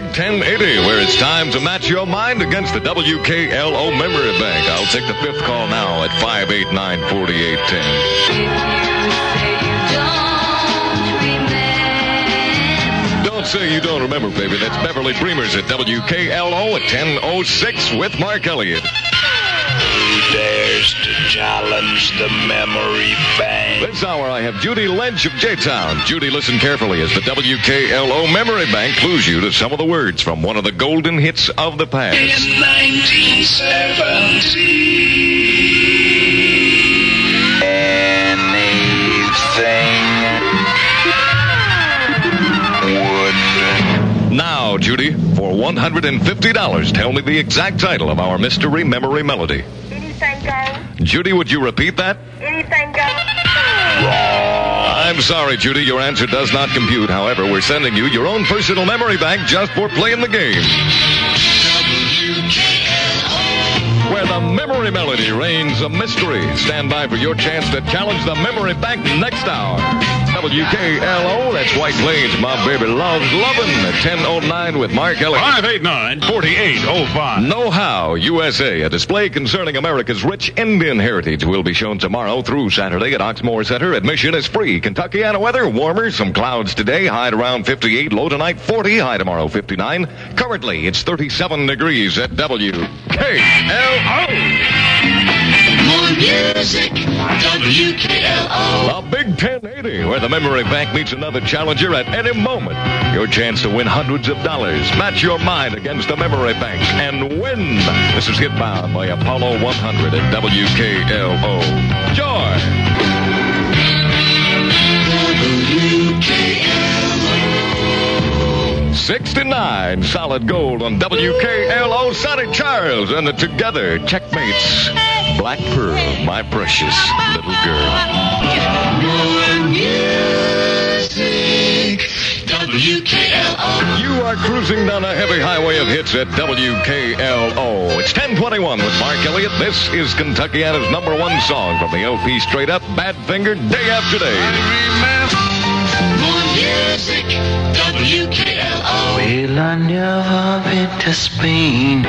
1080, where it's time to match your mind against the WKLO Memory Bank. I'll take the fifth call now at 589-4810. Don't say you don't remember, baby. That's Beverly Breamers at WKLO at 10:06 with Mark Elliott. Who dares to challenge the memory bank? This hour I have Judy Lynch of J-Town. Judy, listen carefully as the WKLO Memory Bank clues you to some of the words from one of the golden hits of the past. In 1970, anything would. Now, Judy, for $150, tell me the exact title of our mystery memory melody. Anything goes. Judy, would you repeat that? Anything goes. I'm sorry, Judy. Your answer does not compute. However, we're sending you your own personal memory bank just for playing the game. Where the memory melody reigns a mystery. Stand by for your chance to challenge the memory bank next hour. WKLO, that's White Plains. My baby loves lovin' at 10:09 with Mark Elliott. 589-4805. Know How USA, a display concerning America's rich Indian heritage, will be shown tomorrow through Saturday at Oxmoor Center. Admission is free. Kentuckiana weather, warmer, some clouds today, high at around 58, low tonight 40, high tomorrow 59. Currently, it's 37 degrees at WKLO. More music, WKLO. A Big 1080, where the memory bank meets another challenger at any moment. Your chance to win hundreds of dollars. Match your mind against the memory bank and win. This is Hitbound by Apollo 100 at WKLO. Joy. WKLO. 69 solid gold on WKLO. Sonny Charles and the Together Checkmates. Black Pearl, my precious little girl. More music, WKLO. You are cruising down a heavy highway of hits at WKLO. It's 10:21 with Mark Elliott. This is Kentuckiana's #1 song from the LP Straight Up, Badfinger, Day After Day. More music, WKLO. Well, I never been to Spain.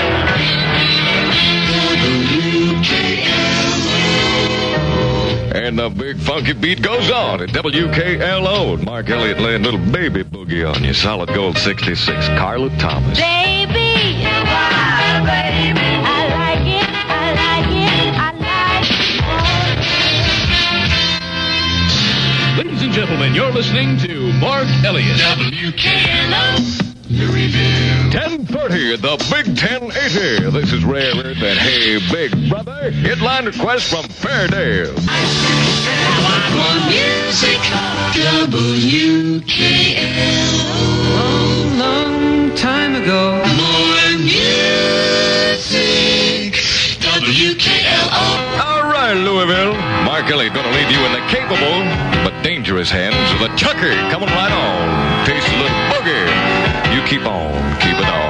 And the big funky beat goes on at WKLO. Mark Elliott laying little baby boogie on you. Solid gold 66. Carla Thomas. Baby, why, baby, I like it, I like it, I like it. Ladies and gentlemen, you're listening to Mark Elliott. WKLO. Louisville. 10:30 at the Big 1080. This is rarer than Hey Big Brother. Hitline request from Fairdale. More music, WKLO. Long, long time ago. More music, WKLO. All right, Louisville. Mark Elliott going to leave you in the capable but dangerous hands of the Chucker. Coming right on. Taste a little boogie. You keep on, keep it on.